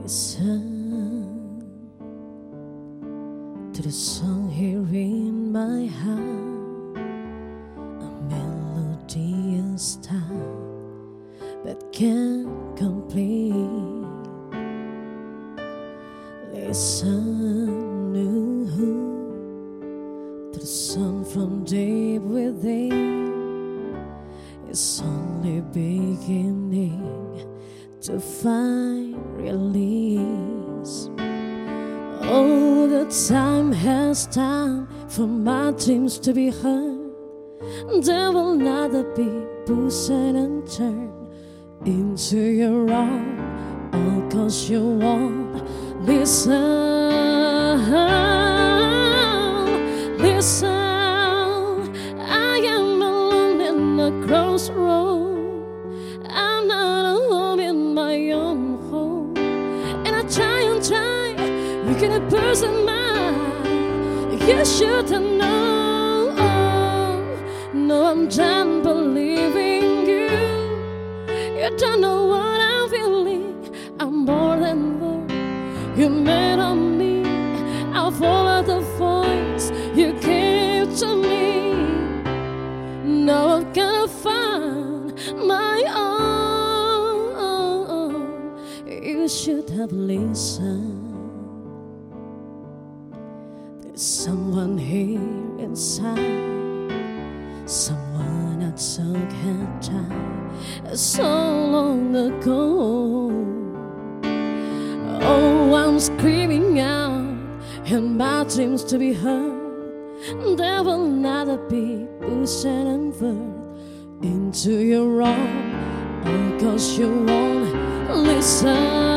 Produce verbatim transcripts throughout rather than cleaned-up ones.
Listen to the song here in my heart, a melodious time that can't complete. Listen to the sun from deep within. It's only beginning to find release. Oh, the time has time for my dreams to be heard. There will neither be pushed and turned into your own, all cause you won't listen. Listen, I am alone in the crossroad. I'm not alone in my own home, and I try and try, you get a person mine. You should know, no, I'm done believing you. You don't know what I'm feeling. I'm more than what you made of me. I'll follow the voice you gave to me. Now I've gotta find my own. You should have listened. There's someone here inside, someone I took her time so long ago. Oh, I'm screaming out in my dreams to be heard. There will neither be pushed and word into your own, all cause you won't listen.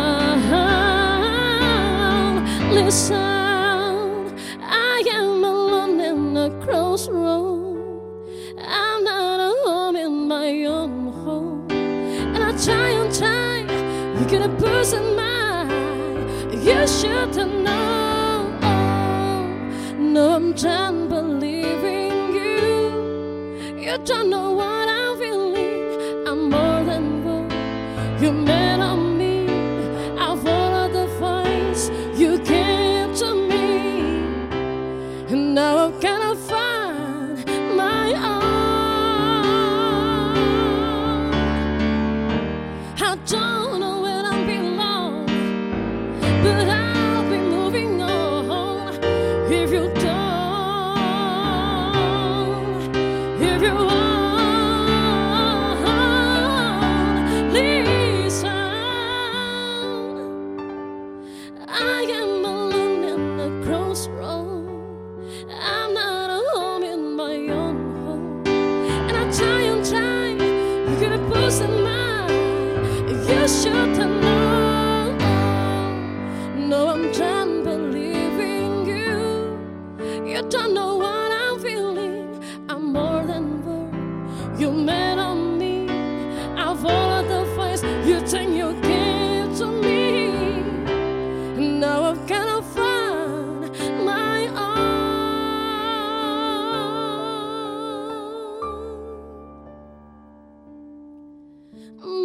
Listen, I am alone in the crossroad. I'm not alone in my own home, and I try and try, you get a person mine. You should know, no, I'm done believing you. You don't know what I'm feeling. I'm more than what you made of me. I follow the voice you gave to me, and now I've gotta find my own. I don't know where I belong, but I'll be moving on. If you don't, if you won't listen, I am alone in the crossroad. I'm not alone in my own home, and I try and try, you get a person mine. You should know, no, I'm done believing you. You don't know what I'm feeling. I'm more than what you made of me. I follow the voice you think you gave to me. Now I've gotta find my own.